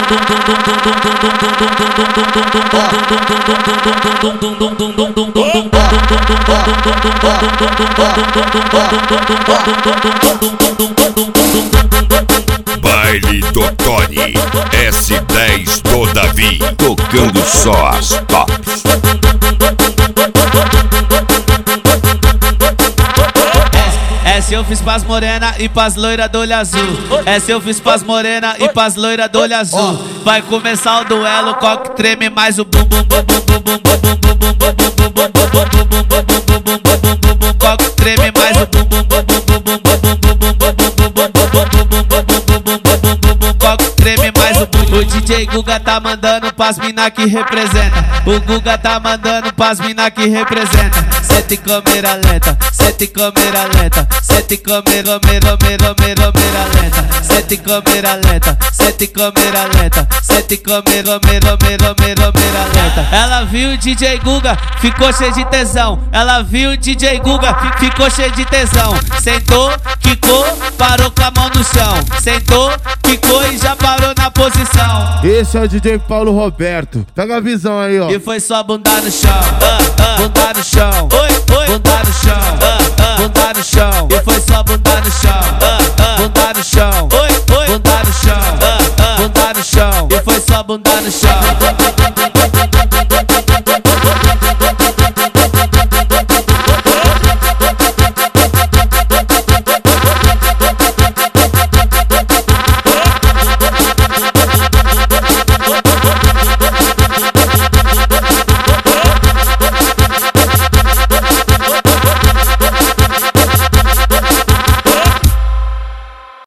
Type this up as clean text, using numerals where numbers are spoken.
Baile do Tony, S10 do Davi, tocando só as tops. Essa eu fiz pras morena e pras loira do olho azul. Essa eu fiz pras morena e pras loira do olho azul. Vai começar o duelo, qual que treme mais o bum bum bum bum bum bum bum bum bum bum bum bum bum bum. Qual que treme mais o bum bum bum bum bum bum bum bum bum bum bum. Qual que treme mais o bum. O DJ Guga tá mandando pras mina que representa. O Guga tá mandando pras mina que representa. Sete câmera lenta, sete câmera lenta, sete câmera lenta, sete câmera lenta, sete câmera lenta, sete câmera lenta. Ela viu o DJ Guga, ficou cheio de tesão. Ela viu o DJ Guga, ficou cheio de tesão. Sentou, quicou, parou com a mão no chão. Sentou, quicou e já parou na posição. Esse é o DJ Paulo Roberto. Pega a visão aí, ó. E foi só bunda no chão, bunda no chão. Bunda no chão, bunda no chão. E foi só bunda no chão, bunda no chão. Bunda no chão, bunda no chão. E foi só bunda no chão.